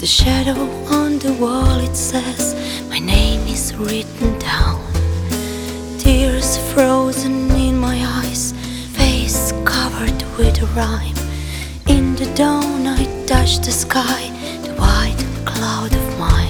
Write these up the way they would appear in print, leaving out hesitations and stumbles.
The shadow on the wall, it says my name is written down. Tears frozen in my eyes, face covered with a rhyme. In the dawn I touch the sky, the white cloud of mine.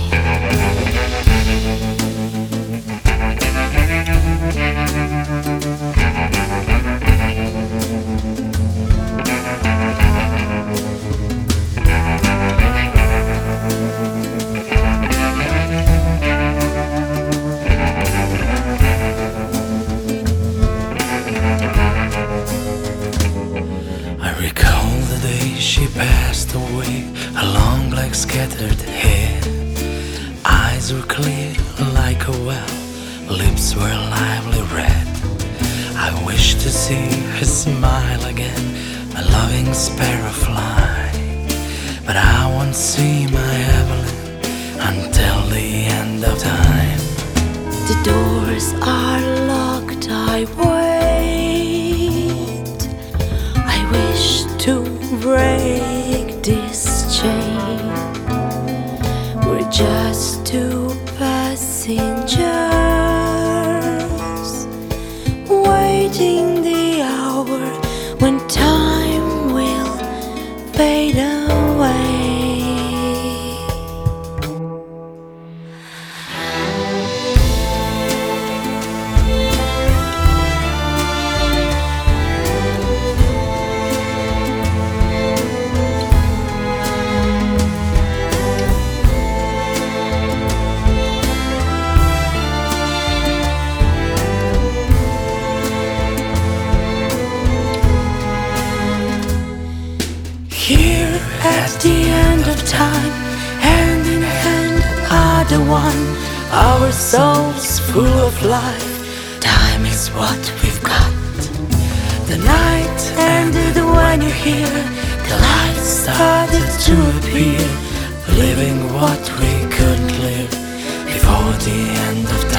I recall the day she passed away, her long black scattered hair. Eyes were clear like a well, lips were lively red. I wish to see her smile again, a loving sparrow fly. But I won't see my Evelyn until the end of time. The doors are locked, I wait. I wish to break this chain. We're just two passengers, waiting the hour when time will fade away. Here at the end of time, hand in hand are the one, our souls full of life. Time is what we've got. The night ended when you hear the lights started to appear, living what we couldn't live before the end of time.